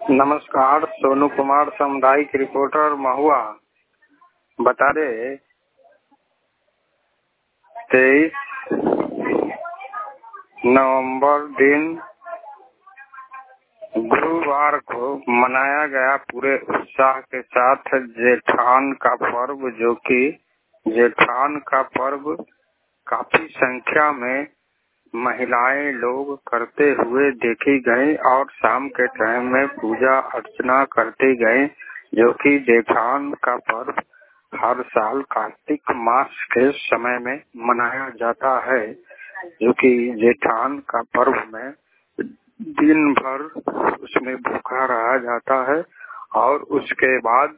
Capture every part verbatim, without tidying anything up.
नमस्कार, सोनू कुमार सामुदायिक रिपोर्टर महुआ। बता रहे तेईस नवंबर दिन गुरुवार को मनाया गया पूरे उत्साह के साथ जेठान का पर्व, जो कि जेठान का पर्व काफी संख्या में महिलाएं लोग करते हुए देखी गई और शाम के टाइम में पूजा अर्चना करते गए, जो कि जेठान का पर्व हर साल कार्तिक मास के समय में मनाया जाता है। जो कि जेठान का पर्व में दिन भर उसमें भूखा रहा जाता है और उसके बाद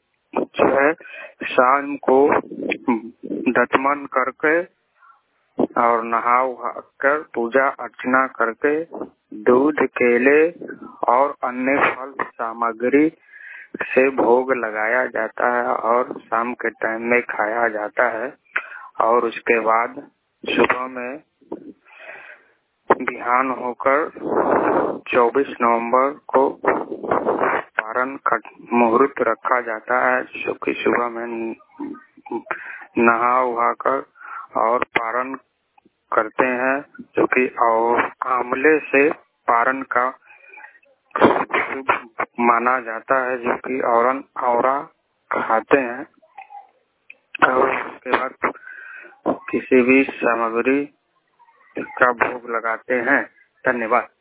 शाम को दतमन करके और नहा वहा कर पूजा अर्चना करके दूध, केले और अन्य फल सामग्री से भोग लगाया जाता है और शाम के टाइम में खाया जाता है। और उसके बाद सुबह में बिहान होकर चौबीस नवंबर को पारण का मुहूर्त रखा जाता है, जो कि सुबह में नहा वहा कर और पारण करते हैं, जो कि आंवले से पारण का शुभ माना जाता है, जो कि औरन औरा खाते हैं। और उसके बाद किसी भी सामग्री का भोग लगाते हैं। धन्यवाद।